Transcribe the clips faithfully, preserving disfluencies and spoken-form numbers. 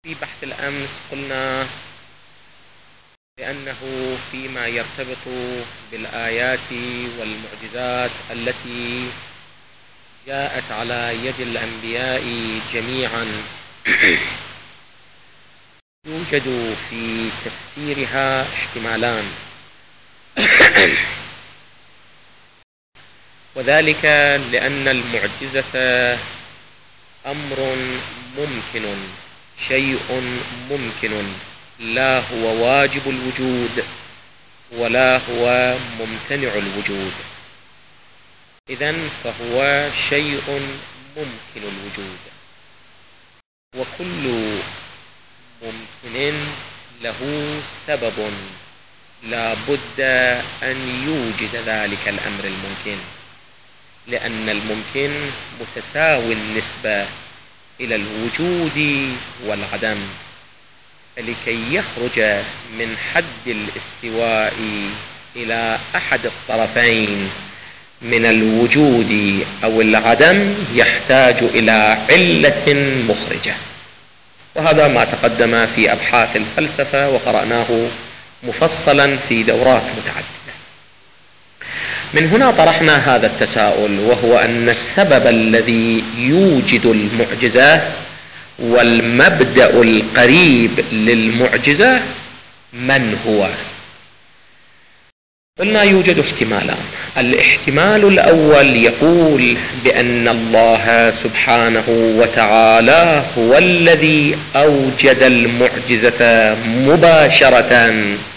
في بحث الأمس قلنا بأنه فيما يرتبط بالآيات والمعجزات التي جاءت على يد الأنبياء جميعا يوجد في تفسيرها احتمالان، وذلك لأن المعجزة أمر ممكن، شيء ممكن، لا هو واجب الوجود ولا هو ممتنع الوجود، إذن فهو شيء ممكن الوجود، وكل ممكن له سبب لا بد أن يوجد ذلك الأمر الممكن، لأن الممكن متساوي النسبة إلى الوجود والعدم، فلكي يخرج من حد الاستواء إلى أحد الطرفين من الوجود أو العدم يحتاج إلى علة مخرجة، وهذا ما تقدم في أبحاث الفلسفة وقرأناه مفصلا في دورات متعددة. من هنا طرحنا هذا التساؤل، وهو أن السبب الذي يوجد المعجزة والمبدأ القريب للمعجزة من هو؟ قلنا يوجد احتمالان. الاحتمال الأول يقول بأن الله سبحانه وتعالى هو الذي أوجد المعجزة مباشرة.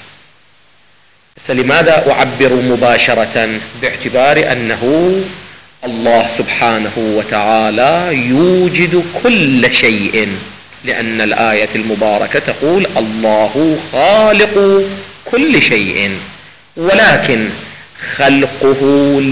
لماذا أعبر مباشرة؟ باعتبار أنه الله سبحانه وتعالى يوجد كل شيء، لأن الآية المباركة تقول الله خالق كل شيء، ولكن خلقه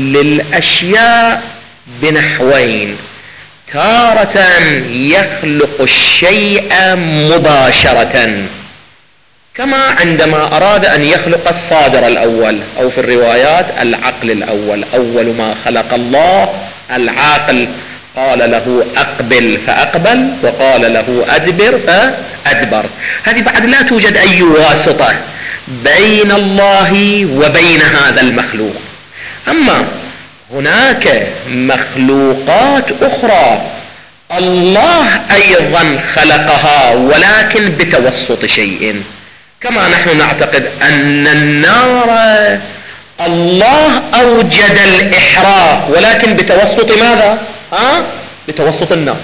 للأشياء بنحوين: تارة يخلق الشيء مباشرة، كما عندما أراد أن يخلق الصادر الأول، أو في الروايات العقل الأول، أول ما خلق الله العاقل، قال له أقبل فأقبل، وقال له أدبر فأدبر. هذه بعد لا توجد أي واسطة بين الله وبين هذا المخلوق. أما هناك مخلوقات أخرى الله أيضا خلقها، ولكن بتوسط شيء، كما نحن نعتقد أن النار الله أوجد الإحراق، ولكن بتوسط ماذا؟ ها؟ بتوسط النار.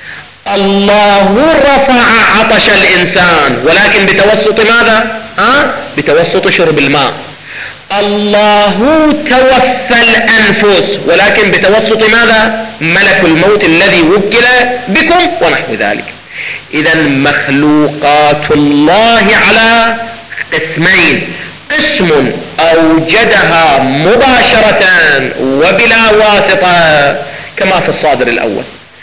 الله رفع عطش الإنسان، ولكن بتوسط ماذا؟ ها؟ بتوسط شرب الماء. الله توفى الأنفس، ولكن بتوسط ماذا؟ ملك الموت الذي وكل بكم ونحو ذلك. إذن مخلوقات الله على قسمين: قسم أوجدها مباشرة وبلا واسطة كما في الصادر الأول،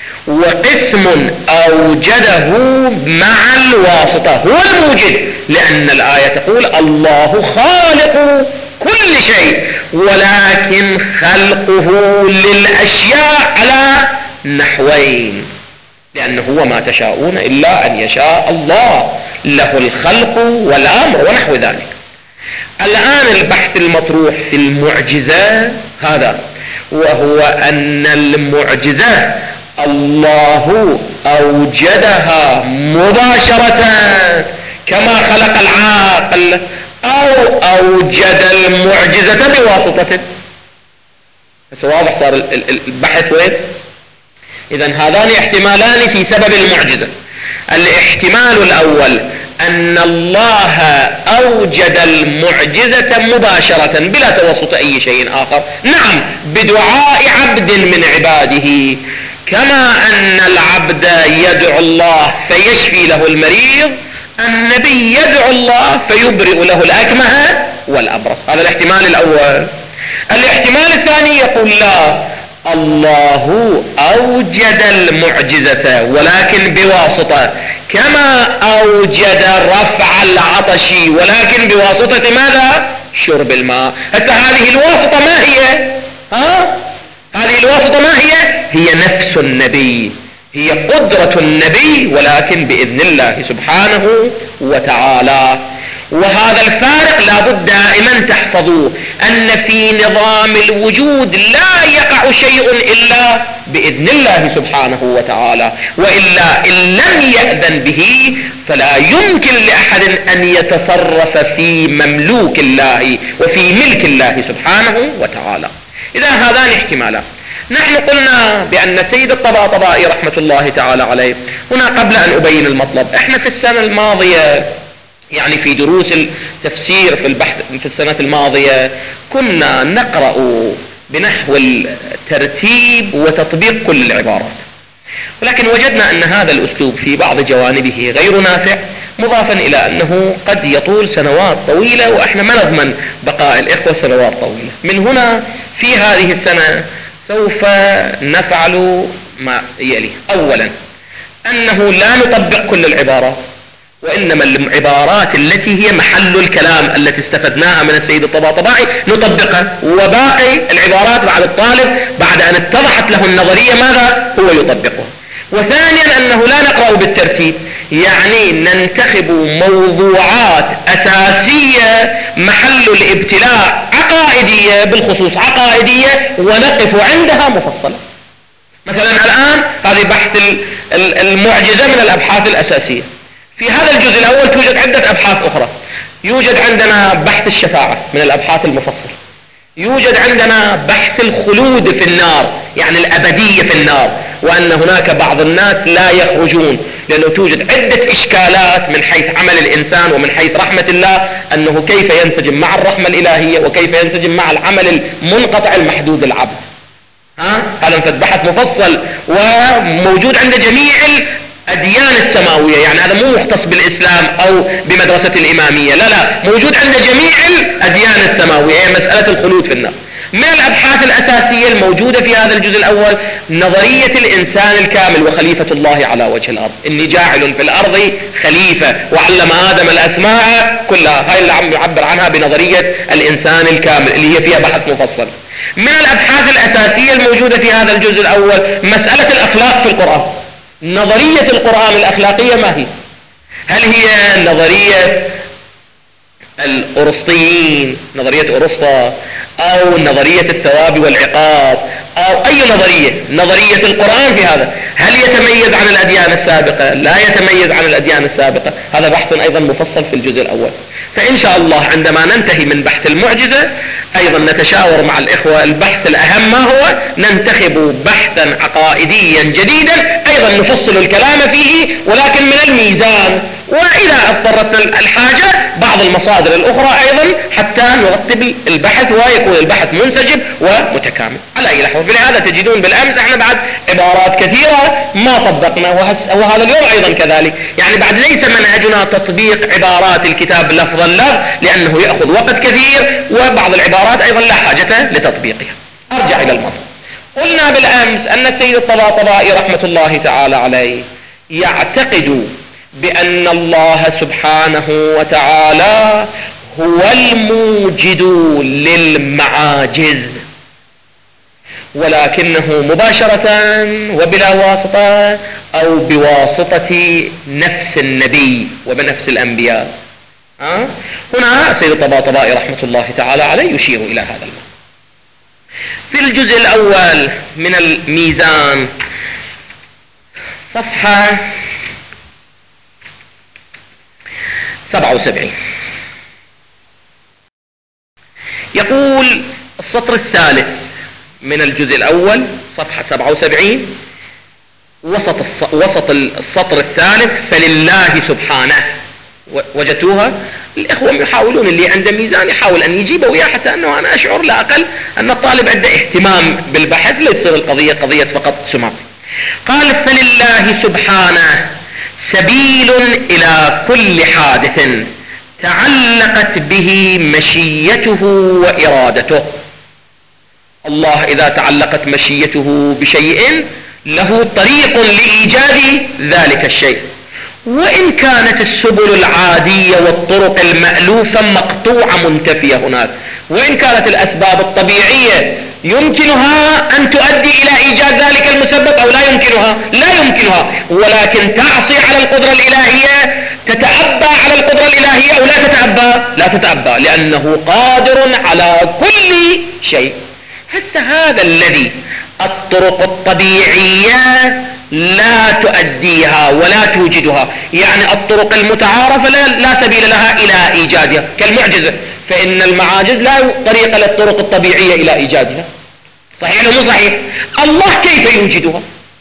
وقسم أوجده مع الواسطة هو الموجد، لأن الآية تقول الله خالق كل شيء، ولكن خلقه للأشياء على نحوين، لأنه هو ما تشاءون إلا أن يشاء الله، له الخلق والأمر ونحو ذلك. الآن البحث المطروح في المعجزة هذا، وهو أن المعجزة الله أوجدها مباشرة كما خلق العاقل، أو أوجد المعجزة بواسطة. بس واضح صار البحث وين؟ إذن هذان احتمالان في سبب المعجزة. الاحتمال الأول أن الله أوجد المعجزة مباشرة بلا توسط أي شيء آخر، نعم بدعاء عبد من عباده، كما أن العبد يدعو الله فيشفي له المريض، النبي يدعو الله فيبرئ له الأكمه والأبرص. هذا الاحتمال الأول. الاحتمال الثاني يقول لا، الله أوجد المعجزة ولكن بواسطة، كما أوجد رفع العطش ولكن بواسطة ماذا؟ شرب الماء. حتى هذه الواسطة ما هي؟ ها؟ هذه الواسطة ما هي؟ هي نفس النبي، هي قدرة النبي ولكن بإذن الله سبحانه وتعالى. وهذا الفارق لابد دائما تحفظوه، أن في نظام الوجود لا يقع شيء إلا بإذن الله سبحانه وتعالى، وإلا إن لم يأذن به فلا يمكن لأحد أن يتصرف في مملوك الله وفي ملك الله سبحانه وتعالى. إذا هذان احتمالان. نحن قلنا بأن السيد الطباطبائي رحمة الله تعالى عليه، هنا قبل أن أبين المطلب، احنا في السنة الماضية يعني في دروس التفسير في البحث في السنة الماضية كنا نقرأ بنحو الترتيب وتطبيق كل العبارات، ولكن وجدنا أن هذا الأسلوب في بعض جوانبه غير نافع، مضافا إلى أنه قد يطول سنوات طويلة، وإحنا ما نضمن بقاء الإخوة سنوات طويلة. من هنا في هذه السنة سوف نفعل ما يلي. أولا أنه لا نطبق كل العبارات، وإنما العبارات التي هي محل الكلام التي استفدناها من السيد الطباطبائي نطبقها، وباقي العبارات بعد الطالب بعد أن اتضحت له النظرية ماذا هو يطبقها. وثانيا أنه لا نقرأ بالترتيب، يعني ننتخب موضوعات أساسية محل الابتلاء عقائدية، بالخصوص عقائدية، ونقف عندها مفصلة. مثلا الآن هذه بحث المعجزة من الأبحاث الأساسية. في هذا الجزء الأول توجد عدة أبحاث أخرى. يوجد عندنا بحث الشفاعة من الأبحاث المفصلة، يوجد عندنا بحث الخلود في النار، يعني الأبدية في النار، وأن هناك بعض الناس لا يخرجون، لأنه توجد عدة إشكالات من حيث عمل الإنسان ومن حيث رحمة الله، أنه كيف ينسجم مع الرحمة الإلهية وكيف ينسجم مع العمل المنقطع المحدود العبد. ها؟ هذا بحث مفصل وموجود عند جميع الأديان السماوية، يعني هذا مو مختص بالإسلام أو بمدرسة الإمامية، لا لا، موجود عند جميع الأديان السماوية، هي مسألة الخلود في النار. من الأبحاث الأساسية الموجودة في هذا الجزء الأول نظرية الإنسان الكامل وخليفة الله على وجه الأرض، إني جاعل في الأرض خليفة، وعلم آدم الأسماء كلها، هاي اللي عم يعبر عنها بنظرية الإنسان الكامل اللي هي فيها بحث مفصل. من الأبحاث الأساسية الموجودة في هذا الجزء الأول مسألة الأخلاق في القرآن، نظرية القرآن الأخلاقية ما هي؟ هل هي نظرية الأرسطيين، نظرية أرسطو، أو نظرية الثواب والعقاب، أو أي نظرية؟ نظرية القرآن في هذا هل يتميز عن الأديان السابقة؟ لا يتميز عن الأديان السابقة. هذا بحث أيضا مفصل في الجزء الأول. فإن شاء الله عندما ننتهي من بحث المعجزة أيضا نتشاور مع الإخوة البحث الأهم ما هو، ننتخب بحثا عقائديا جديدا أيضا نفصل الكلام فيه، ولكن من الميزان، وإذا اضطرتنا الحاجة بعض المصادر الأخرى أيضا حتى نرتب البحث ويكون البحث منسجم ومتكامل. على أي لحظة بلهذا تجدون بالأمس احنا بعد عبارات كثيرة ما طبقنا، وهذا اليوم أيضا كذلك، يعني بعد ليس منهجنا تطبيق عبارات الكتاب لفظا لفظ لأنه يأخذ وقت كثير، وبعض العبارات أيضا لا حاجة لتطبيقها. أرجع إلى الموضوع. قلنا بالأمس أن السيد الطباطبائي رحمة الله تعالى عليه يعتقد بأن الله سبحانه وتعالى هو الموجد للمعاجز، ولكنه مباشرة وبلا واسطة أو بواسطة نفس النبي وبنفس الأنبياء. أه؟ هنا السيد الطباطبائي رحمة الله تعالى عليه يشير إلى هذا المعنى. في الجزء الأول من الميزان صفحة سبعة وسبعين يقول السطر الثالث من الجزء الأول صفحة سبعة وسبعين وسط وسط السطر الثالث فلله سبحانه. وجدتوها؟ الإخوة يحاولون، اللي عنده ميزان يحاول أن يجيبه وياه، حتى أنه أنا أشعر لا أقل أن الطالب عنده اهتمام بالبحث، لا تصير القضية قضية فقط سماع. قال فلله سبحانه سبيل إلى كل حادث تعلقت به مشيته وإرادته. الله إذا تعلقت مشيته بشيء له طريق لإيجاد ذلك الشيء، وإن كانت السبل العادية والطرق المألوفة مقطوعة منتفية هناك، وإن كانت الأسباب الطبيعية يمكنها أن تؤدي إلى إيجاد ذلك المسبب أو لا يمكنها؟ لا يمكنها، ولكن تعصي على القدرة الإلهية، تتعبى على القدرة الإلهية أو لا تتعبى؟ لا تتعبى، لأنه قادر على كل شيء. حتى هذا الذي الطرق الطبيعية لا تؤديها ولا توجدها، يعني الطرق المتعارفة لا, لا سبيل لها إلى إيجادها كالمعجزة، فإن المعاجز لا طريق للطرق الطبيعية إلى إيجادها. صحيح أو مو صحيح؟ الله كيف يوجدها؟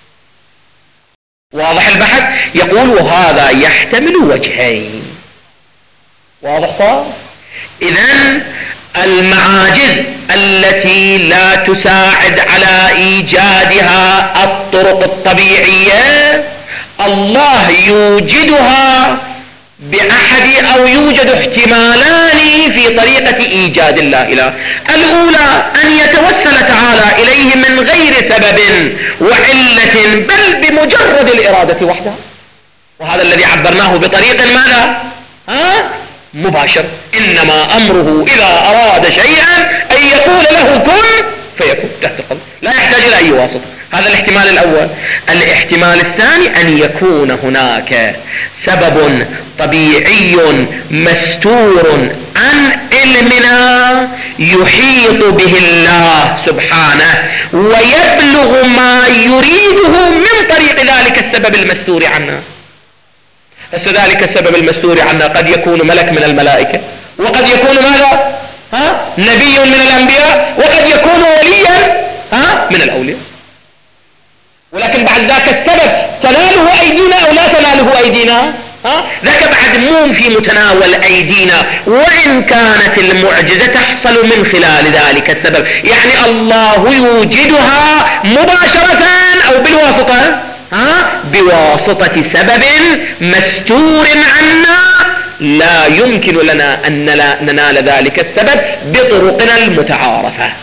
واضح البحث؟ يقول وهذا يحتمل وجهين. واضح صار؟ إذن المعاجز التي لا تساعد على إيجادها الطرق الطبيعية الله يوجدها بأحد أو يوجد احتمالان في طريقة إيجاد الله إله. الأولى أن يتوسل تعالى إليه من غير سبب وعلة بل بمجرد الإرادة وحدها، وهذا الذي عبرناه بطريق ماذا؟ ها؟ مباشر. إنما أمره إذا أراد شيئا أن يقول له كن فيكون تحت القدر، لا يحتاج إلى أي واسطة. هذا الاحتمال الأول. الاحتمال الثاني أن يكون هناك سبب طبيعي مستور عن علمنا يحيط به الله سبحانه ويبلغ ما يريده من طريق ذلك السبب المستور عنا. فذلك السبب المستور عنا قد يكون ملك من الملائكة، وقد يكون ماذا؟ ها؟ نبي من الأنبياء، وقد يكون وليا ها؟ من الأولياء. ولكن بعد ذاك السبب تناله أيدينا أو لا تناله أيدينا؟ ها؟ ذاك بعد مو في متناول أيدينا، وإن كانت المعجزة تحصل من خلال ذلك السبب. يعني الله يوجدها مباشرة أو بالواسطة؟ ها؟ بواسطة سبب مستور عنا لا يمكن لنا أن ننال ذلك السبب بطرقنا المتعارفة.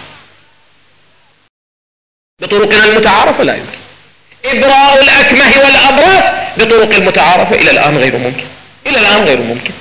بطرقنا المتعارفة لا يمكن. إبراء الأكمه والأبرص بطرق المتعارفة إلى الآن غير ممكن، إلى الآن غير ممكن.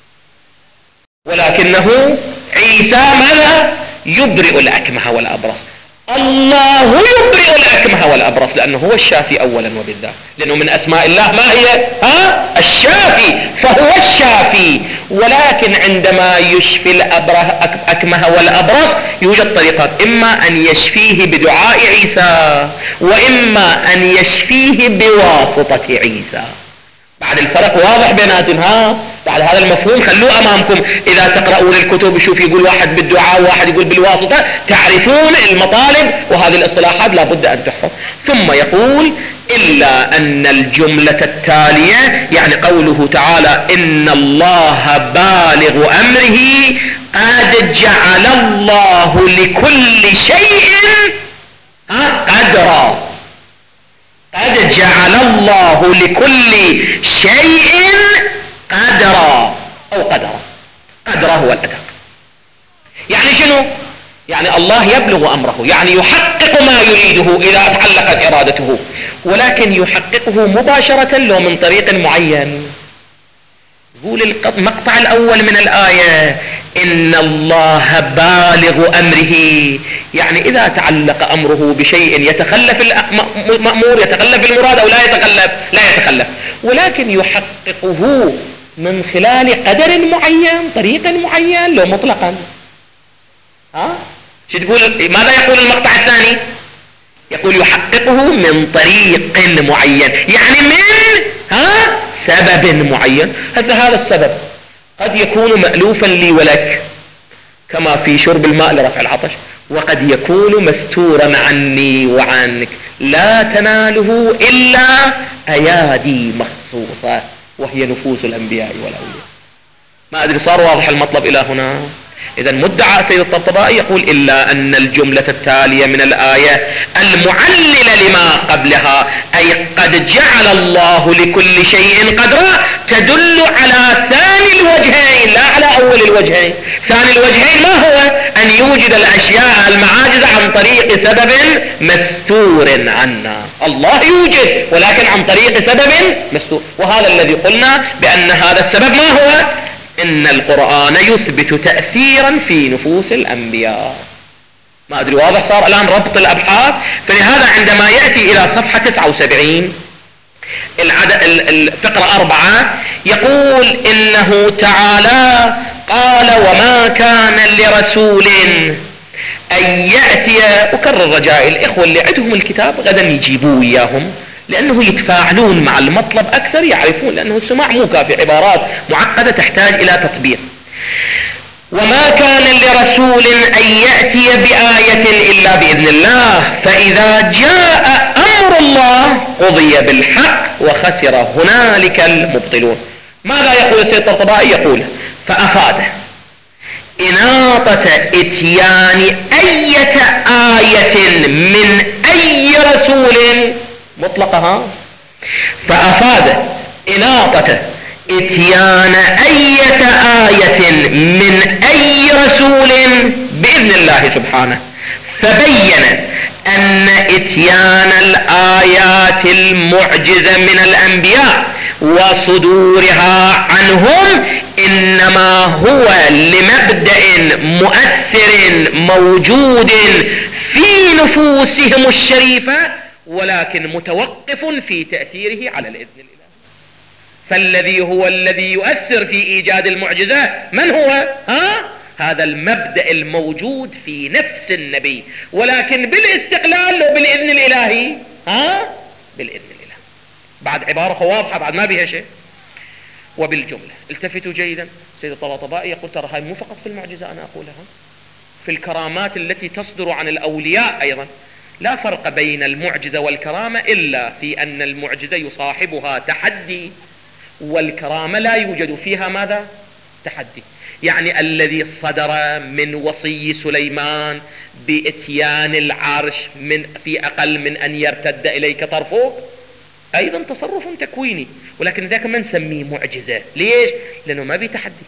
ولكنه عيسى ماذا؟ يبرئ الأكمه والأبرص. الله يبرئ الأكمه والأبرص لأنه هو الشافي أولا وبالذات، لأنه من أسماء الله ما هي؟ ها؟ الشافي، فهو الشافي. ولكن عندما يشفي الأكمه والأبرص يوجد طريقات، إما أن يشفيه بدعاء عيسى، وإما أن يشفيه بواسطة عيسى. بعد الفرق واضح بيناتهم. ها؟ بعد هذا المفهوم خلوه أمامكم، إذا تقرؤون الكتب شوف يقول واحد بالدعاء وواحد يقول بالواسطة، تعرفون المطالب، وهذه الاصطلاحات لا بد أن تحفظ. ثم يقول إلا أن الجملة التالية، يعني قوله تعالى إن الله بالغ أمره قد جعل الله لكل شيء قدرا. قد جعل الله لكل شيء قدرا أو قدرا. قدرا هو الأداء. يعني شنو؟ يعني الله يبلغ أمره، يعني يحقق ما يريده إذا تعلقت إرادته، ولكن يحققه مباشرة لو من طريق معين. يقول المقطع الأول من الآية إن الله بالغ أمره، يعني إذا تعلق أمره بشيء يتخلف المأمور، يتخلف المراد أو لا يتخلف؟ لا يتخلف، ولكن يحققه من خلال قدر معين، طريق معين، لو مطلقا. ها؟ شو تقول؟ ماذا يقول المقطع الثاني؟ يقول يحققه من طريق معين، يعني من ها؟ سبب معين. هذا هذا السبب قد يكون مألوفا لي ولك كما في شرب الماء لرفع العطش، وقد يكون مستورا عني وعنك لا تناله إلا أيادي مخصوصة وهي نفوس الأنبياء والأولياء. ما أدري صار واضح المطلب إلى هنا؟ إذا مدعى سيد الطبطبائي يقول إلا أن الجملة التالية من الآية المعللة لما قبلها، أي قد جعل الله لكل شيء قدرا، تدل على ثاني الوجهين لا على أول الوجهين. ثاني الوجهين ما هو؟ أن يوجد الأشياء المعاجزة عن طريق سبب مستور عنا. الله يوجد ولكن عن طريق سبب مستور، وهذا الذي قلنا بأن هذا السبب ما هو؟ إن القرآن يثبت تأثيرا في نفوس الأنبياء، ما أدري واضح صار الآن ربط الأبحاث. فلهذا عندما يأتي إلى صفحة تسعة وسبعين العدد الفقرة أربعة يقول إنه تعالى قال وما كان لرسول أن يأتي. أكرر رجائي الإخوة اللي عندهم الكتاب غدا يجيبوه إياهم، لأنه يتفاعلون مع المطلب أكثر، يعرفون، لأنه السماع مو كافي، عبارات معقدة تحتاج إلى تطبيق. وما كان لرسول أن يأتي بآية إلا بإذن الله فإذا جاء أمر الله قضي بالحق وخسر هنالك المبطلون. ماذا يقول السيد الطبطبائي؟ يقول فأفاد إناطة إتيان أية آية من أي رسول مطلقها، فأفاد إناطة إتيان أية آية من أي رسول بإذن الله سبحانه، فبين أن إتيان الآيات المعجزة من الأنبياء وصدورها عنهم إنما هو لمبدأ مؤثر موجود في نفوسهم الشريفة، ولكن متوقف في تأثيره على الإذن الإلهي. فالذي هو الذي يؤثر في إيجاد المعجزة من هو؟ ها؟ هذا المبدأ الموجود في نفس النبي، ولكن بالاستقلال وبالإذن الإلهي. ها؟ بالإذن الإلهي. بعد عبارة واضحة، بعد ما بها شيء. وبالجملة التفتوا جيدا، سيد الطباطبائي يقول ترى هاي مو فقط في المعجزة أنا أقولها، في الكرامات التي تصدر عن الأولياء أيضا. لا فرق بين المعجزة والكرامة إلا في أن المعجزة يصاحبها تحدي، والكرامة لا يوجد فيها ماذا؟ تحدي. يعني الذي صدر من وصي سليمان بإتيان العرش من في أقل من أن يرتد إليك طرفه أيضا تصرف تكويني، ولكن ذاك ما نسميه معجزة. ليش؟ لأنه ما بتحدي،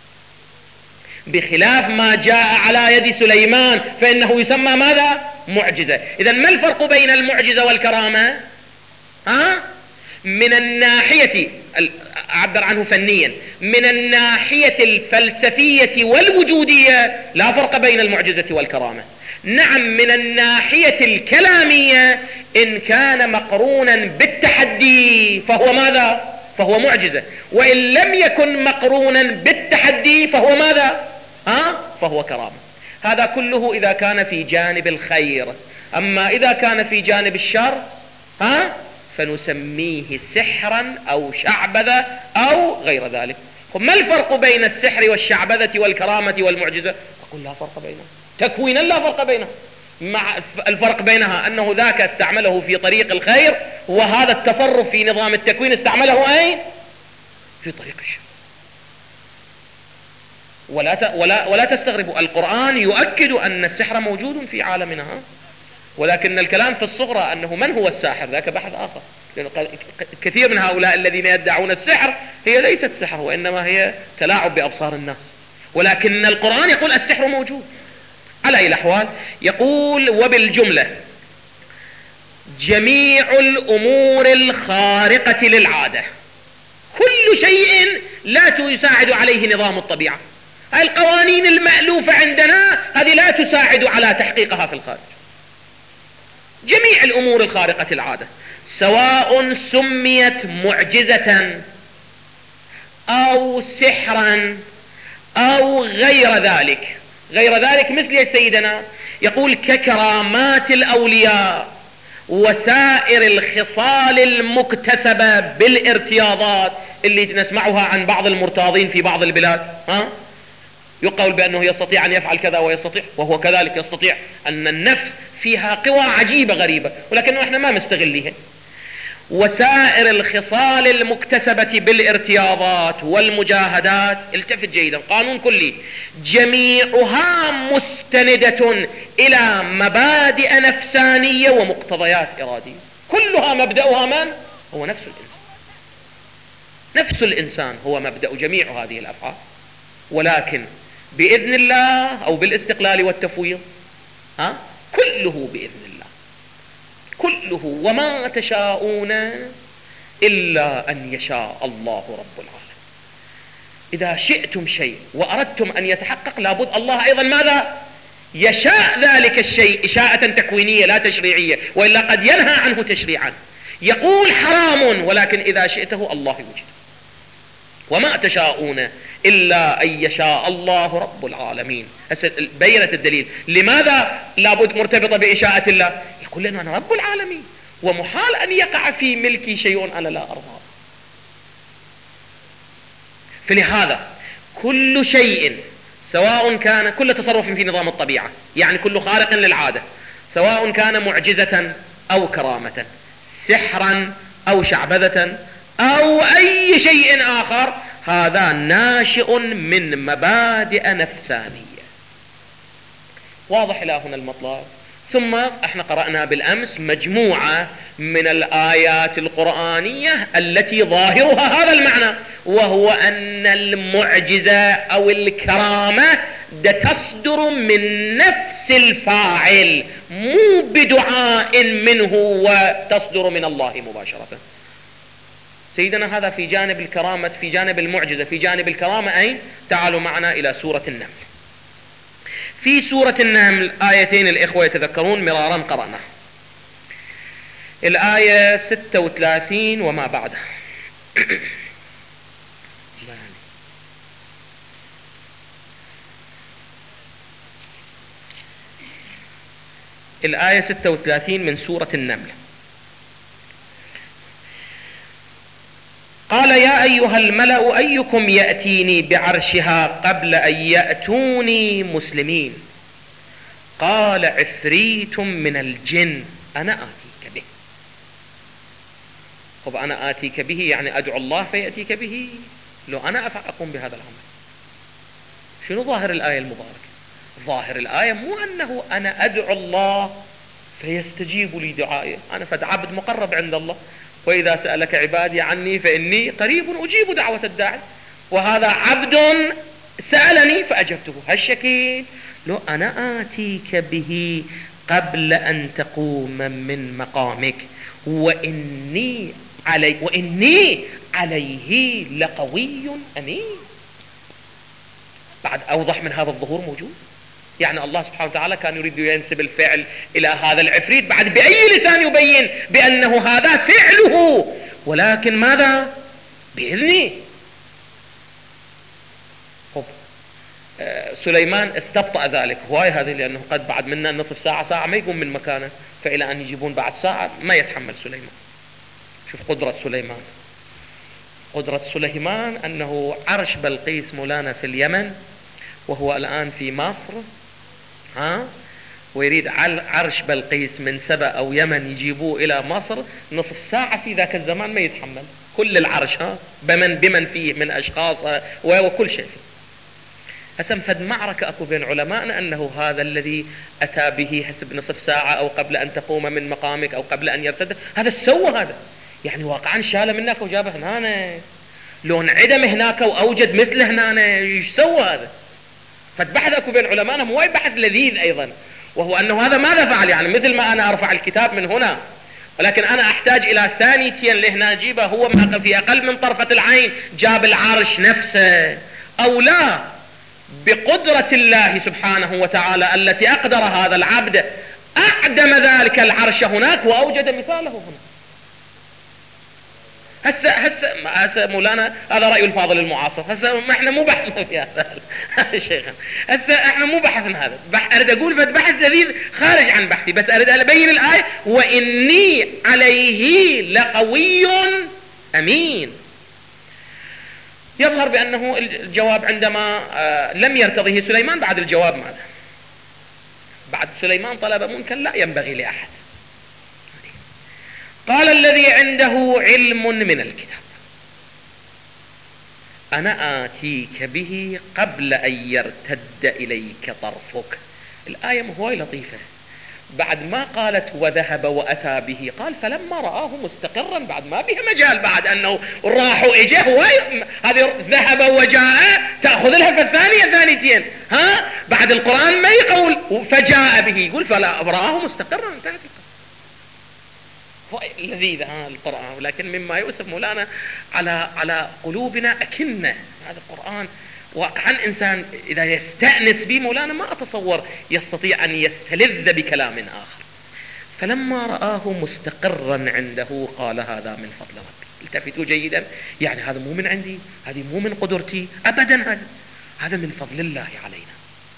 بخلاف ما جاء على يد سليمان فإنه يسمى ماذا؟ معجزة. إذن ما الفرق بين المعجزة والكرامة؟ ها؟ من الناحية أعبر عنه فنيا، من الناحية الفلسفية والوجودية لا فرق بين المعجزة والكرامة. نعم من الناحية الكلامية إن كان مقرونا بالتحدي فهو ماذا؟ فهو معجزة، وإن لم يكن مقرونا بالتحدي فهو ماذا؟ ها؟ فهو كرامة. هذا كله إذا كان في جانب الخير. أما إذا كان في جانب الشر ها؟ فنسميه سحرا أو شعبذة أو غير ذلك. ما الفرق بين السحر والشعبذة والكرامة والمعجزة؟ أقول لا فرق بينها تكوينا، لا فرق بينها. مع الفرق بينها أنه ذاك استعمله في طريق الخير، وهذا التصرف في نظام التكوين استعمله أين؟ في طريق الشر. ولا ت... ولا ولا تستغربوا، القرآن يؤكد أن السحر موجود في عالمنا، ولكن الكلام في الصغرى أنه من هو الساحر ذاك بحث آخر. لأن كثير من هؤلاء الذين يدعون السحر هي ليست سحر، وإنما هي تلاعب بأبصار الناس، ولكن القرآن يقول السحر موجود. على أي الأحوال يقول وبالجملة جميع الأمور الخارقة للعادة، كل شيء لا تساعد عليه نظام الطبيعة. القوانين المألوفة عندنا هذه لا تساعد على تحقيقها في الخارج. جميع الأمور الخارقة للعادة سواء سميت معجزة أو سحرا أو غير ذلك. غير ذلك مثل يا سيدنا يقول ككرامات الأولياء وسائر الخصال المكتسبة بالارتياضات اللي نسمعها عن بعض المرتاضين في بعض البلاد. ها؟ يقول بأنه يستطيع أن يفعل كذا ويستطيع، وهو كذلك يستطيع. أن النفس فيها قوى عجيبة غريبة، ولكن احنا ما مستغليها. وسائر الخصال المكتسبة بالارتياضات والمجاهدات، التفت جيدا، قانون كلي، جميعها مستندة إلى مبادئ نفسانية ومقتضيات إرادية. كلها مبدأها من؟ هو نفس الإنسان. نفس الإنسان هو مبدأ جميع هذه الأفعال، ولكن بإذن الله أو بالاستقلال والتفويض ها؟ كله بإذن الله، كله. وما تشاءون إلا أن يشاء الله رب العالمين. إذا شئتم شيء وأردتم أن يتحقق لابد الله أيضا ماذا؟ يشاء ذلك الشيء إشاءة تكوينية لا تشريعية، وإلا قد ينهى عنه تشريعا. يقول حرام ولكن إذا شئته الله يوجد. وما تشاءون إلا أن يشاء الله رب العالمين. بينت الدليل لماذا لابد مرتبطة بإشاءة الله. يقول لنا أنا رب العالمين ومحال أن يقع في ملكي شيء أنا لا أرضى. فلهذا كل شيء سواء كان كل تصرف في نظام الطبيعة، يعني كل خارق للعادة، سواء كان معجزة أو كرامة، سحرا أو شعبذة أو أي شيء آخر، هذا ناشئ من مبادئ نفسانية. واضح إلى هنا المطلب. ثم احنا قرأنا بالأمس مجموعة من الآيات القرآنية التي ظاهرها هذا المعنى، وهو أن المعجزة أو الكرامة تصدر من نفس الفاعل، مو بدعاء منه وتصدر من الله مباشرة. سيدنا هذا في جانب الكرامة، في جانب المعجزة، في جانب الكرامة أين؟ تعالوا معنا إلى سورة النمل. في سورة النمل آيتين الإخوة يتذكرون مرارا قرأنا، الآية ستة وثلاثين وما بعدها. الآية ستة وثلاثين من سورة النمل. قال يا أيها الملأ أيكم يأتيني بعرشها قبل أن يأتوني مسلمين قال عفريت من الجن أنا آتيك به. طب أنا آتيك به يعني أدعو الله فيأتيك به؟ لو أنا أقوم بهذا العمل. شنو ظاهر الآية المباركة؟ ظاهر الآية مو أنه أنا أدعو الله فيستجيب لي دعائي، أنا فد عبد مقرب عند الله، وإذا سألك عبادي عني فإني قريب أجيب دعوة الداعي، وهذا عبد سألني فأجبته. هالشكل لو أنا آتيك به قبل أن تقوم من مقامك وإني علي وإني عليه لقوي أمين. بعد أوضح من هذا الظهور موجود؟ يعني الله سبحانه وتعالى كان يريد ينسب الفعل إلى هذا العفريت، بعد بأي لسان يبين بأنه هذا فعله، ولكن ماذا؟ بإذنه. خب آه سليمان استبطأ ذلك هواي هذه، لأنه قد بعد منا نصف ساعة ساعة ما يقوم من مكانه، فإلى أن يجيبون بعد ساعة ما يتحمل سليمان. شوف قدرة سليمان، قدرة سليمان أنه عرش بلقيس مولانا في اليمن وهو الآن في مصر، ها، ويريد عرش بلقيس من سبأ أو يمن يجيبوه إلى مصر، نصف ساعة في ذاك الزمان ما يتحمل كل العرش، ها، بمن بمن فيه من أشخاص وكل شيء. هسه فد معركة أكو بين علمائنا أنه هذا الذي أتى به حسب نصف ساعة أو قبل أن تقوم من مقامك أو قبل أن يرتد، هذا سوى هذا، يعني واقعا شاله منك وجابه هنا، لو انعدم هناك وأوجد مثله هنا ايش سوى هذا؟ فبحث اكو بين علمائنا مو بحث لذيذ ايضا، وهو انه هذا ماذا فعل؟ يعني مثل ما انا ارفع الكتاب من هنا، ولكن انا احتاج الى ثانيتين لهنا اجيبه، هو في اقل من طرفة العين جاب العرش نفسه، او لا بقدرة الله سبحانه وتعالى التي اقدر هذا العبد اعدم ذلك العرش هناك واوجد مثاله هنا. هسه هسه هسه مولانا هذا رأي الفاضل المعاصر، هسه ما احنا مو بحثنا في هذا شيخنا، هسه احنا مو بحثنا هذا، بح اريد اقول فد بحث لذيذ خارج عن بحثي، بس اريد ابين الآية واني عليه لقوي امين. يظهر بانه الجواب عندما لم يرتضيه سليمان، بعد الجواب ماذا؟ بعد سليمان طلب منكر لا ينبغي لاحد. قال الذي عنده علم من الكتاب أنا آتيك به قبل أن يرتد إليك طرفك. الآية هواي لطيفة، بعد ما قالت وذهب وأتى به قال فلما رآه مستقرا، بعد ما به مجال بعد أنه راح وإجا، هواي هذه ذهب وجاء تأخذ لها في الثانية ثانيتين، ها، بعد القرآن ما يقول فجاء به، يقول فلا رآه مستقرا، انتهت لذيذ هذا القرآن. ولكن مما يؤسف مولانا على على قلوبنا أكنة، هذا القرآن واقعا إنسان إذا يستأنس به مولانا ما أتصور يستطيع أن يستلذ بكلام آخر. فلما رآه مستقرا عنده قال هذا من فضل ربي. التفتوا جيدا، يعني هذا مو من عندي، هذه مو من قدرتي أبدا، هذا هذا من فضل الله علينا.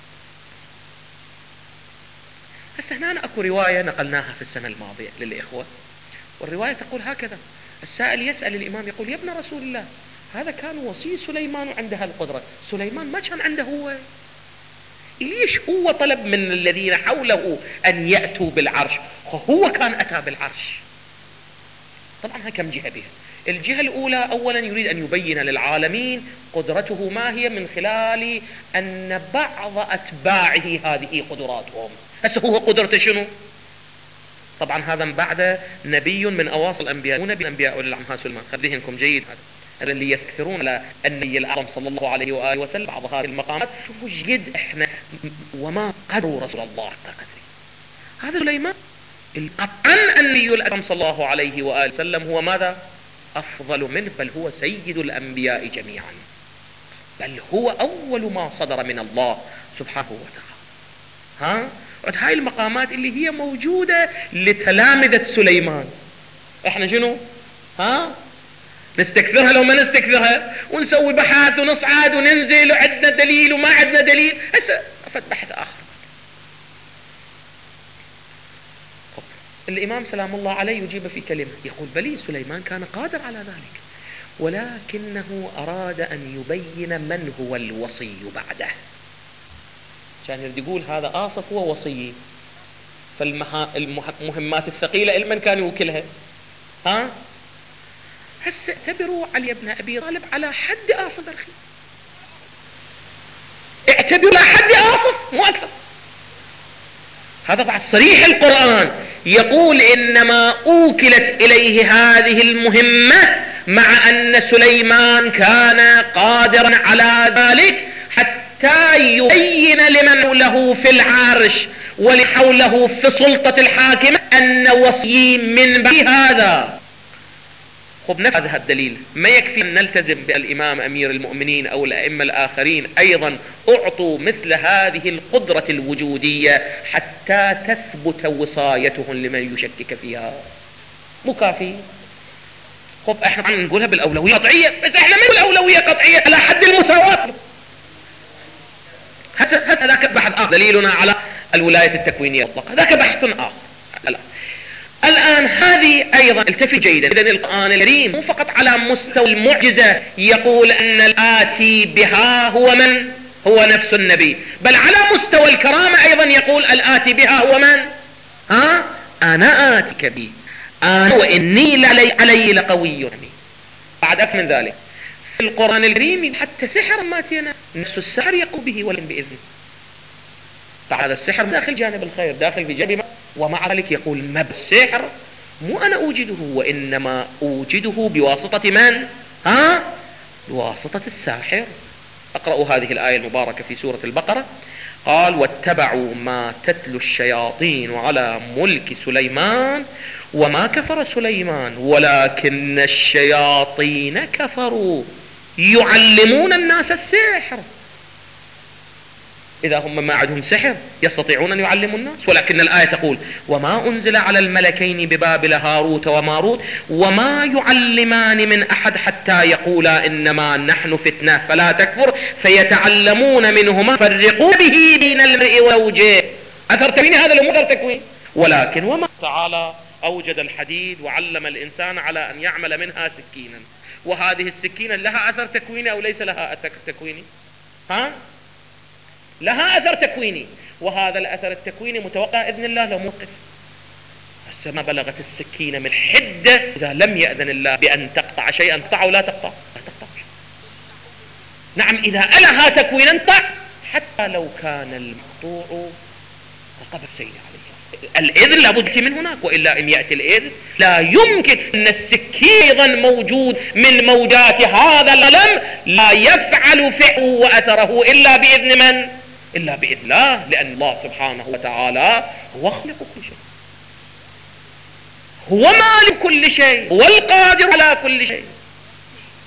هسه هنا أكو رواية نقلناها في السنة الماضية للإخوة، والرواية تقول هكذا: السائل يسأل الإمام يقول: يا ابن رسول الله، هذا كان وصي سليمان وعنده القدرة، سليمان ما كان عنده هو؟ ليش هو طلب من الذين حوله أن يأتوا بالعرش؟ هو كان أتى بالعرش. طبعا كم جهة بها. الجهة الأولى أولا يريد أن يبين للعالمين قدرته ما هي من خلال أن بعض أتباعه هذه قدراتهم. هسه هو قدرته شنو؟ طبعا هذا بعد نبي من أواصل الأنبياء، مو نبي الأنبياء ولا العمها سلمان، خليهنكم جيد. هذا اللي يستكثرون على النبي الأعظم صلى الله عليه وآله وسلم بعض هذه المقامات. شوفوا جد إحنا وما قدروا رسول الله حتى قدره. هذا سليمان قطعا النبي الأكرم صلى الله عليه وآله وسلم هو ماذا؟ أفضل منه، بل هو سيد الأنبياء جميعا، بل هو أول ما صدر من الله سبحانه وتعالى. ها؟ هاي المقامات اللي هي موجودة لتلامذة سليمان، احنا شنو؟ ها؟ نستكثرها لو ما نستكثرها، ونسوي بحث ونصعد وننزل وعندنا دليل وما عندنا دليل. هسه أفد بحث آخر. الإمام سلام الله عليه يجيب في كلمة يقول: بلي سليمان كان قادر على ذلك، ولكنه أراد أن يبين من هو الوصي بعده. كان يريد يقول هذا آصف هو وصي، فالمهمات الثقيلة لمن كان يوكلها؟ ها؟ هسه اعتبروا علي بن أبي طالب على حد آصف أخي، اعتبروا على حد آصف مو أكثر. هذا بعد صريح القرآن يقول: إنما أوكلت إليه هذه المهمة مع أن سليمان كان قادرا على ذلك حتى يبين لمن له في العرش ولحوله في سلطة الحاكمة أن وصي من بعد هذا. خب نفس هذا الدليل ما يكفي أن نلتزم بالإمام أمير المؤمنين أو الأئمة الآخرين أيضا أعطوا مثل هذه القدرة الوجودية حتى تثبت وصايتهم لمن يشكك فيها؟ مو كافي. خب احنا عم نقولها بالأولوية قطعية، بس احنا من الأولوية قطعية على حد المساواة. هذا ذاك بحث آخر، دليلنا على الولاية التكوينية مطلقة، ذاك بحث آخر. الآن هذه أيضا التفت جيدا. إذن القرآن الكريم مو فقط على مستوى المعجزة يقول أن الآتي بها هو من؟ هو نفس النبي، بل على مستوى الكرامة أيضا يقول الآتي بها هو من؟ ها؟ أنا آتيك به، أنا وإني لعلي علي لقوي أمين. بعد أكثر من ذلك في القرآن الكريم حتى سحر ماتينا نفس السحر يقوم به ولن بإذنه. هذا السحر داخل جانب الخير، داخل في جانب، ومع ذلك يقول ما بالسحر مو أنا أوجده، وإنما أوجده بواسطة من؟ ها؟ بواسطة الساحر. اقرأوا هذه الآية المباركة في سورة البقرة. قال: واتبعوا ما تتلو الشياطين على ملك سليمان وما كفر سليمان ولكن الشياطين كفروا يعلمون الناس السحر. إذا هم ما عندهم سحر يستطيعون أن يعلموا الناس، ولكن الآية تقول: وما أنزل على الملكين ببابل هاروت وماروت وما يعلمان من أحد حتى يقولا إنما نحن فتنة فلا تكفر فيتعلمون منهما فرقوا به بين المرء وزوجه. أثر تكوين هذا لو أثر تكوين، ولكن وما تعالى أوجد الحديد وعلم الإنسان على أن يعمل منها سكينا، وهذه السكينة لها أثر تكويني أو ليس لها أثر تكويني؟ ها؟ لها أثر تكويني، وهذا الأثر التكويني متوقع إذن الله لو موقف. هسه ما بلغت السكينة من حدة إذا لم يأذن الله بأن تقطع شيئا تقطع ولا تقطع لا تقطع. نعم إذا ألها تكوينا طع، حتى لو كان المقطوع رقبة سيد عليه الإذن لابد من هناك، وإلا إن يأتي الإذن لا يمكن أن السكين أيضا موجود من موجات هذا الألم لا يفعل فعله وأثره إلا بإذن من؟ إلا بإذن الله، لأن الله سبحانه وتعالى هو خالق كل شيء، هو مالك كل شيء، هو القادر على كل شيء.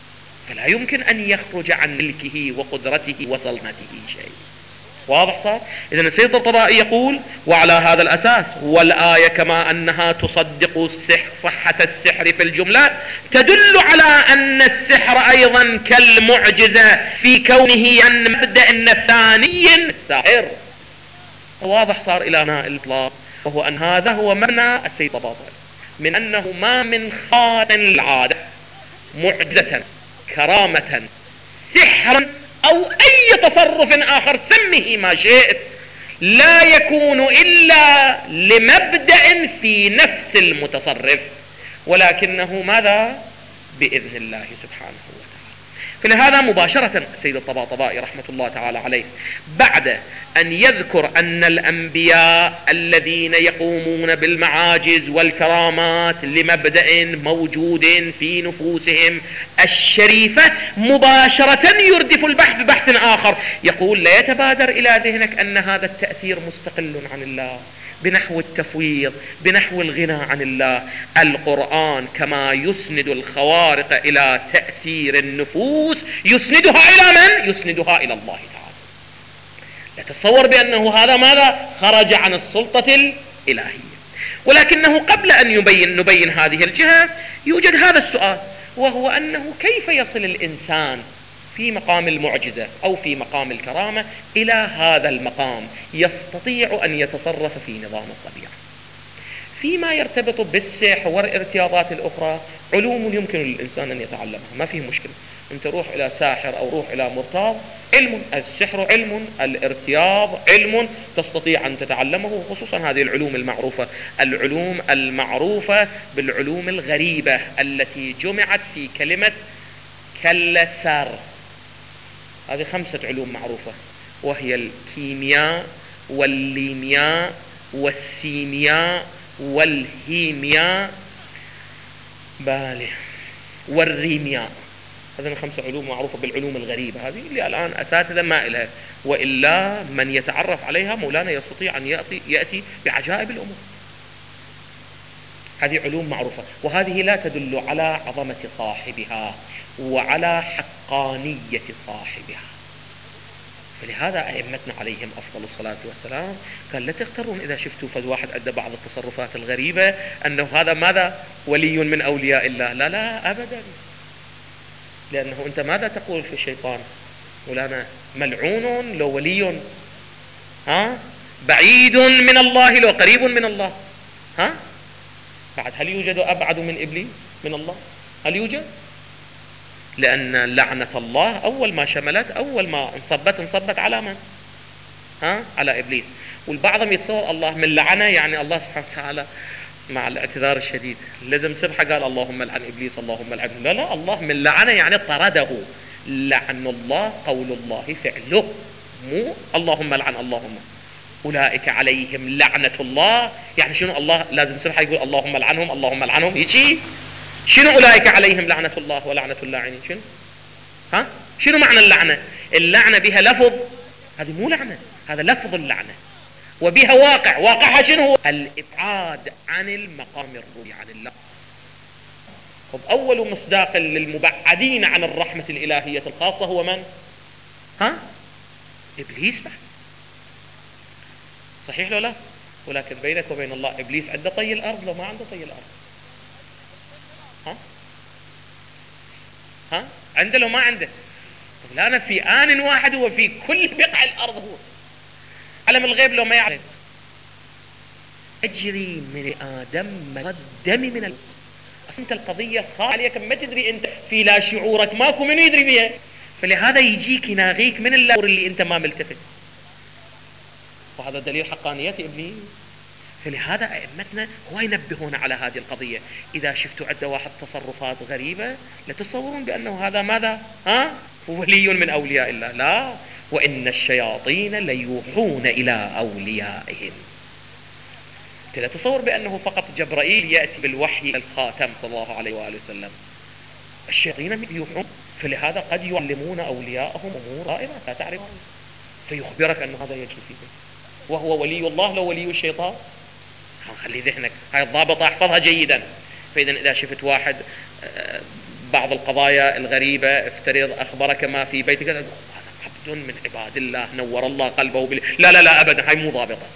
فلا يمكن أن يخرج عن ملكه وقدرته وسلطنته شيء. واضح صار؟ إذن السيد الطبطبائي يقول: وعلى هذا الأساس والآية كما أنها تصدق السحر صحة السحر في الجملة تدل على أن السحر أيضا كالمعجزة في كونه أن مبدأ نفساني الساحر. واضح صار إلى هنا الإطلاق، وهو أن هذا هو معنى السيد الطبطبائي من أنه ما من خارق العادة معجزة كرامة سحرا أو أي تصرف آخر سمه ما شئت لا يكون إلا لمبدأ في نفس المتصرف، ولكنه ماذا؟ بإذن الله سبحانه وتعالى. فلهذا مباشرة السيد الطباطبائي رحمة الله تعالى عليه بعد أن يذكر أن الأنبياء الذين يقومون بالمعاجز والكرامات لمبدأ موجود في نفوسهم الشريفة، مباشرة يردف البحث ببحث آخر يقول: لا يتبادر إلى ذهنك أن هذا التأثير مستقل عن الله بنحو التفويض، بنحو الغنى عن الله. القرآن كما يسند الخوارق إلى تأثير النفوس يسندها إلى من؟ يسندها إلى الله تعالى. لا تتصور بأنه هذا ماذا؟ خرج عن السلطة الإلهية. ولكنه قبل أن يبين نبين هذه الجهة يوجد هذا السؤال، وهو أنه كيف يصل الإنسان في مقام المعجزة أو في مقام الكرامة إلى هذا المقام يستطيع أن يتصرف في نظام الطبيعة. فيما يرتبط بالسحر والارتياضات الأخرى علوم يمكن للإنسان أن يتعلمها، ما فيه مشكلة. أنت روح إلى ساحر أو روح إلى مرتاض، علم. السحر علم، الارتياض علم، تستطيع أن تتعلمه، خصوصا هذه العلوم المعروفة، العلوم المعروفة بالعلوم الغريبة التي جمعت في كلمة كلسر. هذه خمسة علوم معروفة، وهي الكيمياء والليمياء والسيمياء والهيمياء بالي والريمياء. هذه خمسة علوم معروفة بالعلوم الغريبة، هذه اللي الآن أساتذة ما إلها، وإلا من يتعرف عليها مولانا يستطيع أن يأتي, يأتي بعجائب الأمور. هذه علوم معروفة، وهذه لا تدل على عظمة صاحبها وعلى حقانية صاحبها. فلهذا أئمتنا عليهم أفضل الصلاة والسلام قال: لا تغترون إذا شفتوا فذ واحد أدى بعض التصرفات الغريبة أنه هذا ماذا؟ ولي من أولياء الله. لا لا أبدا، لأنه أنت ماذا تقول في الشيطان؟ مولانا ملعون لو ولي، ها؟ بعيد من الله لو قريب من الله، ها؟ بعد هل يوجد أبعد من إبليس من الله؟ هل يوجد؟ لأن لعنة الله أول ما شملت، أول ما انصبت انصبت على من؟ ها؟ على إبليس. والبعضهم يتصور الله من لعنة يعني الله سبحانه وتعالى، مع الاعتذار الشديد، لازم سبحة قال اللهم لعن إبليس اللهم لعنه. لا لا، الله من لعنة يعني طرده. لعن الله قول الله فعله، مو اللهم لعن. اللهم أولئك عليهم لعنة الله، يعني شنو؟ الله لازم سبحة يقول اللهم لعنهم اللهم لعنهم، يجي شنو أولئك عليهم لعنة الله ولعنة اللاعنين؟ شنو؟ ها؟ شنو معنى اللعنة؟ اللعنة بها لفظ، هذه مو لعنة، هذا لفظ اللعنة، وبها واقع. واقعها شنو هو؟ الإبعاد عن المقام الروحي عن الله. طب أول مصداق للمبعدين عن الرحمة الإلهية الخاصة هو من؟ ها؟ إبليس بعد. صحيح لو لا؟ ولكن بينك وبين الله إبليس عنده طي الأرض لو ما عنده طي الأرض؟ ها؟ ها؟ عنده لو ما عنده؟ طب لا، أنا في آن واحد هو في كل بقع الأرض، هو علم الغيب لو ما يعرف. أجري من آدم مجرى الدم من ال... أنت القضية خاصة عليك، ما تدري أنت في لا شعورك، ماكو من يدري بها، فلهذا يجيك يناغيك من الله اللي أنت ما ملتفت، وهذا دليل حقانية إبليس. فلهذا أئمتنا هو ينبهون على هذه القضية. إذا شفتوا عند واحد تصرفات غريبة لا تتصورون بأنه هذا ماذا؟ ها؟ ولي من أولياء الله. لا، وإن الشياطين ليوحون إلى أوليائهم. لا تتصور بأنه فقط جبرائيل يأتي بالوحي الخاتم صلى الله عليه وآله وسلم. الشياطين يوحون، فلهذا قد يعلمون أولياءهم أمور غائبة لا تعرفون، فيخبرك أن هذا يجري فيه، وهو ولي الله لو ولي الشيطان. خلي ذهنك هاي الضابطة احفظها جيدا. فإذا إذا شفت واحد بعض القضايا الغريبة، افترض أخبرك ما في بيتك، هذا عبد من عباد الله نور الله قلبه بال... لا لا لا أبدا، هاي مو ضابطة.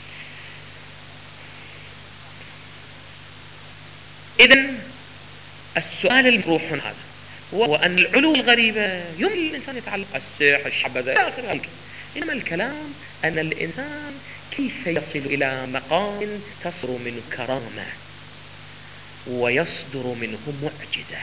إذن السؤال المطروح هذا هو أن العلوم الغريبة يمكن الإنسان يتعلق السحر الشعبذة إلى آخره، إنما الكلام أن الإنسان كيف يصل إلى مقام تصدر منه كرامة ويصدر منه معجزة.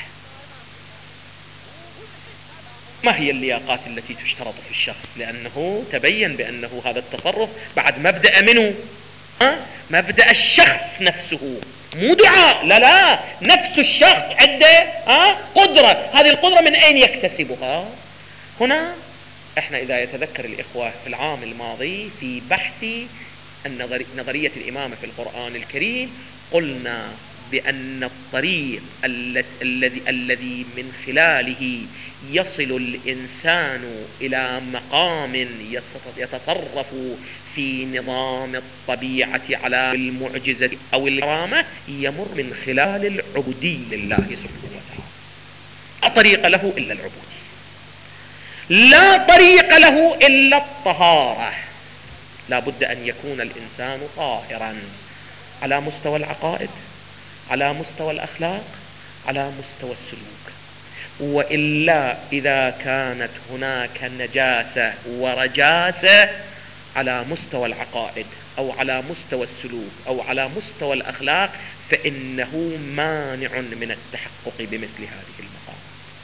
ما هي اللياقات التي تشترط في الشخص؟ لأنه تبين بأنه هذا التصرف بعد مبدأ منه، ها؟ مبدأ الشخص نفسه، مو دعاء، لا لا، نفس الشخص عنده ها قدرة. هذه القدرة من أين يكتسبها؟ هنا احنا إذا يتذكر الإخوة في العام الماضي في بحث النظري نظرية الإمامة في القرآن الكريم قلنا بأن الطريق الذي الذي من خلاله يصل الإنسان إلى مقام يتصرف في نظام الطبيعة على المعجزة أو الكرامة يمر من خلال العبودية لله سبحانه وتعالى. لا طريق له إلا العبودية، لا طريق له إلا الطهارة. لا بد أن يكون الإنسان طاهرا على مستوى العقائد، على مستوى الأخلاق، على مستوى السلوك. وإلا إذا كانت هناك نجاسة ورجاسة على مستوى العقائد أو على مستوى السلوك أو على مستوى الأخلاق فإنه مانع من التحقق بمثل هذه المقام.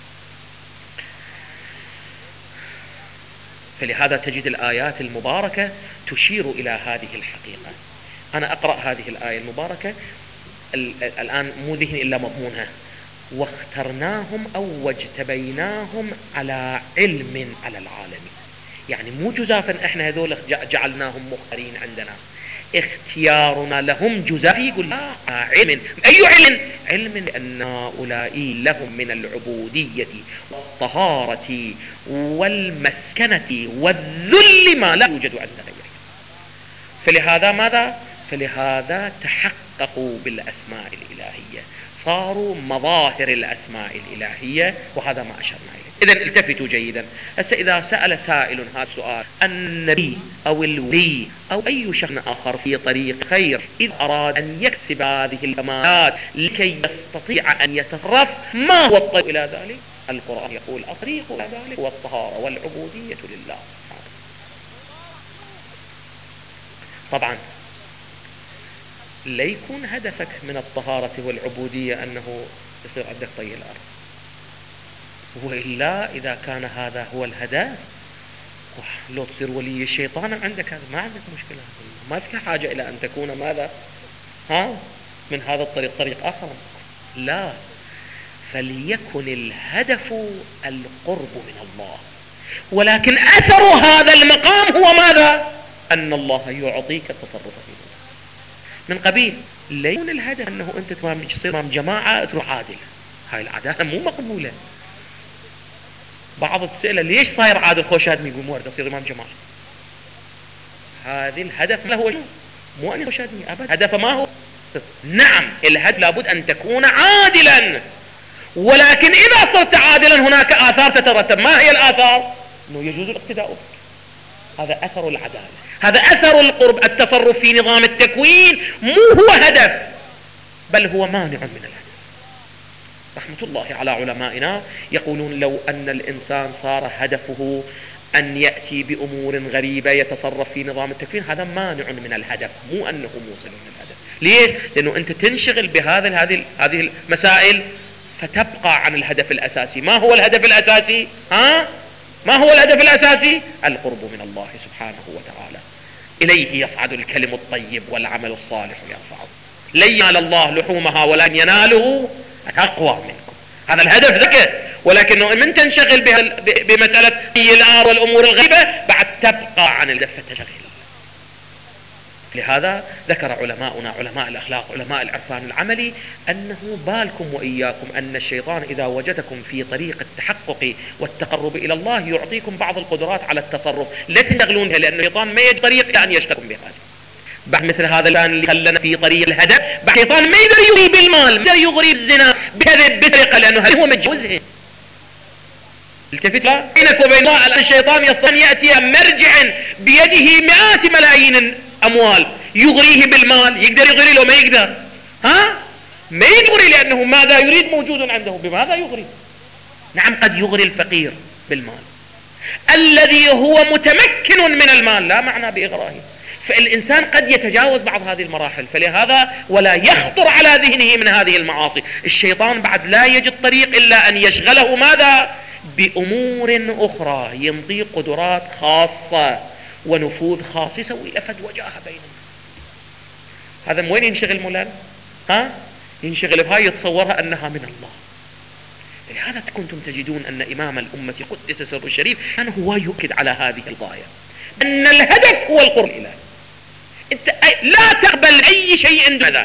فلهذا تجد الآيات المباركة تشير إلى هذه الحقيقة. أنا أقرأ هذه الآية المباركة الآن مو ذهن إلا مضمونها: واخترناهم أو واجتبيناهم على علم على العالمين. يعني مو جزافا احنا هذول جعلناهم مختارين عندنا، اختيارنا لهم جزاف. يقول لا، علم. أي علم؟ علم لأن هؤلاء لهم من العبودية والطهارة والمسكنة والذل ما لا يوجد عند غيره. فلهذا ماذا؟ فلهذا تحققوا بالأسماء الإلهية، صاروا مظاهر الأسماء الإلهية، وهذا ما أشرنا إليه. إذن التفتوا جيدا. هسه إذا سأل سائل هذا السؤال: النبي أو الولي أو أي شخص آخر في طريق خير إذا أراد أن يكسب هذه الكمالات لكي يستطيع أن يتصرف، ما هو الطريق إلى ذلك؟ القرآن يقول الطريق إلى ذلك هو الطهارة والعبودية لله. طبعا لا يكون هدفك من الطهارة والعبودية أنه يصير عندك طي الأرض، وإلا إذا كان هذا هو الهدف لو تصير ولي الشيطان عندك، هذا ما عندك مشكلة، ما فيها حاجة إلى أن تكون ماذا ها من هذا الطريق طريق آخر. لا، فليكن الهدف القرب من الله، ولكن أثر هذا المقام هو ماذا؟ أن الله يعطيك التصرف فيه من قبيل لا يكون الهدف أنه أنت تصير امام جماعة تروح عادل. هاي العدالة مو مقبولة. بعض تسأله ليش صاير عادل خوش هادمي؟ يقول مو أريد أصير امام جماعة. هذه الهدف ما هو شو؟ مو أن خوش هادمي أبدا. هدف ما هو؟ نعم الهدف لابد أن تكون عادلا، ولكن إذا صرت عادلا هناك آثار تترتب. ما هي الآثار؟ أنه يجوز الاقتداء بك. هذا أثر العدالة، هذا أثر القرب. التصرف في نظام التكوين مو هو هدف، بل هو مانع من الهدف. رحمة الله على علمائنا يقولون لو أن الإنسان صار هدفه أن يأتي بأمور غريبة يتصرف في نظام التكوين، هذا مانع من الهدف، مو أنه موصل من الهدف. ليش؟ لأنه أنت تنشغل بهذه هذه هذه المسائل فتبقى عن الهدف الأساسي. ما هو الهدف الأساسي؟ ها؟ ما هو الهدف الأساسي؟ القرب من الله سبحانه وتعالى. إليه يصعد الكلم الطيب والعمل الصالح يرفعه. لن ينال الله لحومها ولن يناله أقوى منكم. هذا الهدف ذكر، ولكنه من تنشغل بمسألة الآر والأمور الغريبة بعد تبقى عن الهدف فتشغل. لهذا ذكر علماؤنا علماء الأخلاق علماء العرفان العملي أنه بالكم وإياكم أن الشيطان إذا وجدكم في طريق التحقق والتقرب إلى الله يعطيكم بعض القدرات على التصرف، لا تنشغلونها، لأن الشيطان ما يجد طريق أن يشتغل بهذا. بعد مثل هذا الآن اللي خلنا في طريق الهدف، بعد الشيطان ما يقدر يغري بالمال، ما يقدر يغري بالزنا، بكذب بسرقة، لأنه هل هو متجوزها. التفت لا بينك وبين الله، الشيطان يستطيع أن يأتي مرجع بيده مئات ملايين أموال يغريه بالمال. يقدر يغري لو ما يقدر؟ ها ما يغري، لأنه ماذا يريد موجود عنده. بماذا يغري؟ نعم قد يغري الفقير بالمال، الذي هو متمكن من المال لا معنى بإغرائه. فالإنسان قد يتجاوز بعض هذه المراحل، فلهذا ولا يخطر على ذهنه من هذه المعاصي. الشيطان بعد لا يجد طريق إلا أن يشغله ماذا؟ بأمور أخرى، يمضي قدرات خاصة ونفوذ خاص، يسوي لفت وجاهه بين الناس. هذا من وين ينشغل مولانا؟ ها ينشغل بهاي، يتصورها أنها من الله. لهذا كنتم تجدون أن إمام الأمة قدس سر الشريف كان هو يؤكد على هذه الغاية، أن الهدف هو القرب الإلهي. أنت لا تقبل أي شيء دون ذلك.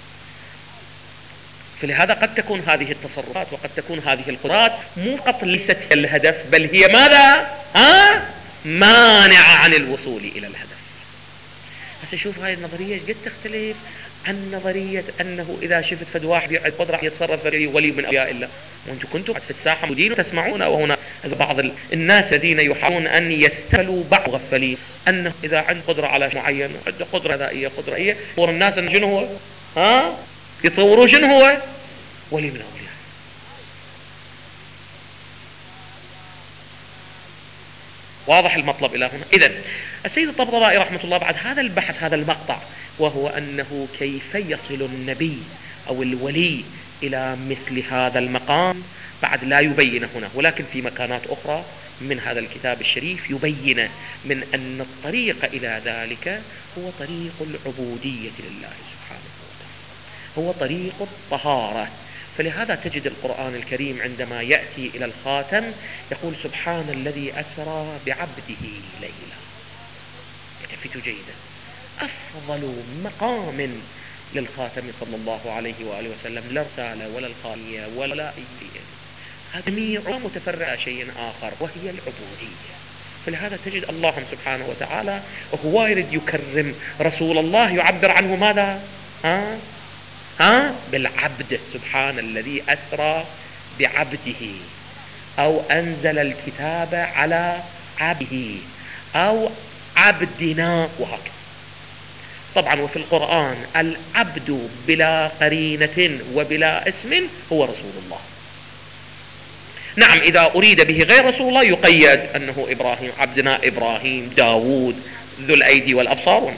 فلهذا قد تكون هذه التصرفات وقد تكون هذه القدرات مو فقط ليست هي الهدف، بل هي ماذا؟ ها مانعة عن الوصول إلى الهدف. هسه شوف هاي النظرية ايش قد تختلف عن نظرية أنه إذا شفت فد واحد يعد قدرة يتصرف ولي من أولياء الله. وأنتم كنتم في الساحة موجودين وتسمعون، وهنا بعض الناس الذين يحاولون أن يستغلوا بعض غفلين أنه إذا عنده قدرة على شيء معين، عنده قدرة ذائية قدرة إيه، يتصور الناس أنه شنو هو؟ ها يتصوروا شنو هو؟ ولي من أولياء. واضح المطلب إلى هنا؟ إذن السيد الطبطبائي رحمة الله بعد هذا البحث هذا المقطع، وهو أنه كيف يصل النبي أو الولي إلى مثل هذا المقام، بعد لا يبين هنا، ولكن في مكانات أخرى من هذا الكتاب الشريف يبين من أن الطريق إلى ذلك هو طريق العبودية لله سبحانه وتعالى، هو طريق الطهارة. فلهذا تجد القرآن الكريم عندما يأتي إلى الخاتم يقول سبحان الذي أسرى بعبده ليلا. التفتوا جيدا، أفضل مقام للخاتم صلى الله عليه وآله وسلم لا رسالة ولا الخالية ولا أيدية، جميع متفرع شيء آخر وهي العبودية. فلهذا تجد الله سبحانه وتعالى وهو يريد يكرم رسول الله يعبر عنه ماذا؟ ها؟ ها؟ بالعبد. سبحان الذي أسرى بعبده، أو أنزل الكتاب على عبده، أو عبدنا، وهكذا. طبعا وفي القرآن العبد بلا قرينة وبلا اسم هو رسول الله. نعم إذا أريد به غير رسول الله يقيد أنه إبراهيم، عبدنا إبراهيم، داود، ذو الأيدي والأبصار ونحن.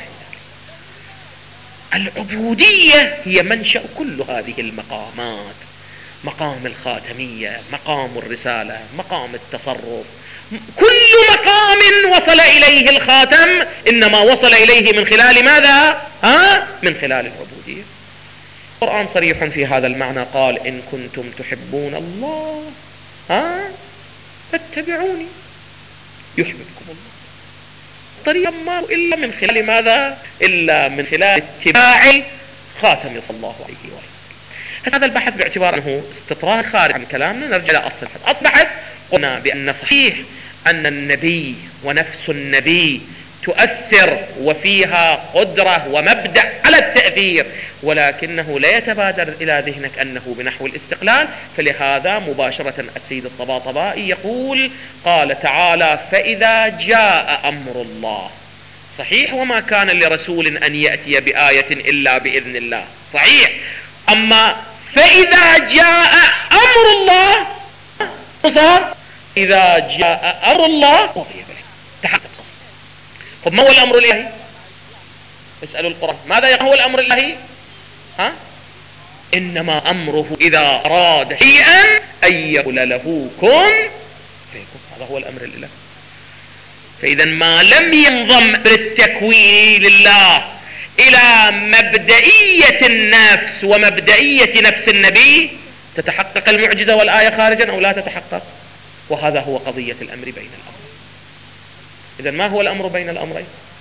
العبودية هي منشأ كل هذه المقامات، مقام الخاتمية، مقام الرسالة، مقام التصرف. كل مقام وصل إليه الخاتم إنما وصل إليه من خلال ماذا؟ ها؟ من خلال العبودية. القرآن صريح في هذا المعنى، قال إن كنتم تحبون الله ها فاتبعوني يحببكم الله. طريقا ما إلا من خلال ماذا؟ إلا من خلال اتباع خاتم صلى الله عليه وسلم. هذا البحث باعتبار أنه استطراد خارج عن كلامنا، نرجع إلى أصل البحث. أصبحت قلنا بأن صحيح أن النبي ونفس النبي تؤثر وفيها قدرة ومبدأ على التأثير، ولكنه لا يتبادر إلى ذهنك أنه بنحو الاستقلال. فلهذا مباشرة السيد الطباطبائي يقول قال تعالى فإذا جاء أمر الله. صحيح وما كان لرسول أن يأتي بآية إلا بإذن الله، صحيح. أما فإذا جاء أمر الله صار إذا جاء أمر الله تحقق. طب ما هو الأمر الإلهي؟ اسألوا القرآن ماذا هو الأمر الإلهي؟ ها؟ إنما أمره إذا أراد شيئا أن يقول له كن فيكون. هذا هو الأمر الإلهي. فإذا ما لم ينضم بالتكوين لله إلى مبدئية النفس ومبدئية نفس النبي تتحقق المعجزة والآية خارجا أو لا تتحقق. وهذا هو قضية الأمر بين الأمرين. إذن ما هو الأمر بين الأمرين؟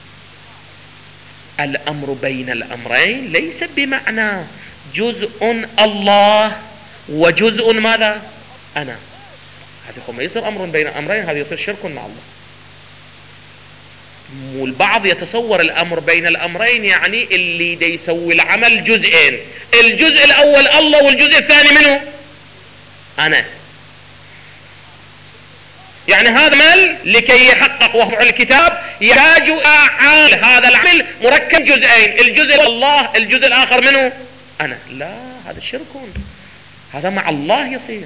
الأمر بين الأمرين ليس بمعنى جزء الله وجزء ماذا؟ أنا. هذا هو ما يصير أمر بين الأمرين، هذا يصير شرك مع الله. والبعض يتصور الأمر بين الأمرين يعني اللي دي يسوي العمل جزئين، الجزء الأول الله والجزء الثاني منه أنا. يعني هذا مل لكي يحقق وضع الكتاب يحتاج أعمال، هذا العمل مركب جزئين، الجزء الله، الجزء الآخر منه أنا. لا، هذا شرك، هذا مع الله يصير.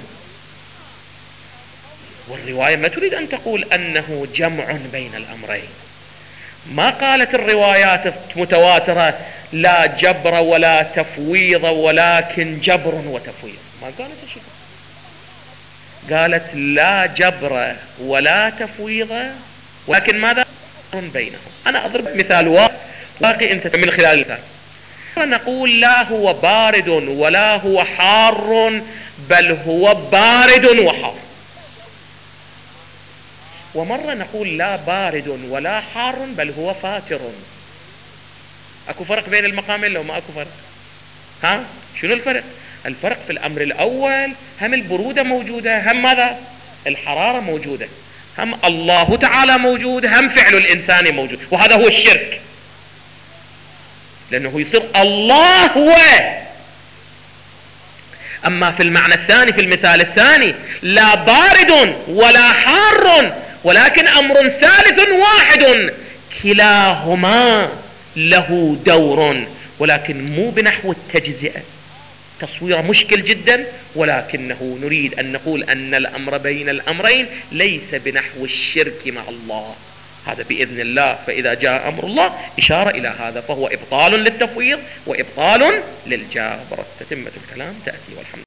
والرواية ما تريد أن تقول أنه جمع بين الأمرين. ما قالت الروايات متواترة لا جبر ولا تفويض ولكن جبر وتفويض، ما قالت شيء. قالت لا جبر ولا تفويض ولكن ماذا بينهم. أنا أضرب مثال واقعي أنت من خلال المثال. نقول لا هو بارد ولا هو حار، بل هو بارد وحار. ومرة نقول لا بارد ولا حار بل هو فاتر. أكو فرق بين المقامين لو ما أكو فرق؟ ها؟ شنو الفرق؟ الفرق في الأمر الأول هم البرودة موجودة، هم ماذا؟ الحرارة موجودة، هم الله تعالى موجود، هم فعل الإنسان موجود، وهذا هو الشرك، لأنه يصير الله هو. أما في المعنى الثاني في المثال الثاني لا بارد ولا حار ولكن أمر ثالث واحد كلاهما له دور، ولكن مو بنحو التجزئة. تصوير مشكل جدا، ولكنه نريد أن نقول أن الأمر بين الأمرين ليس بنحو الشرك مع الله، هذا بإذن الله. فإذا جاء أمر الله إشارة إلى هذا، فهو إبطال للتفويض وإبطال للجبر. تتمة الكلام تأتي والحمد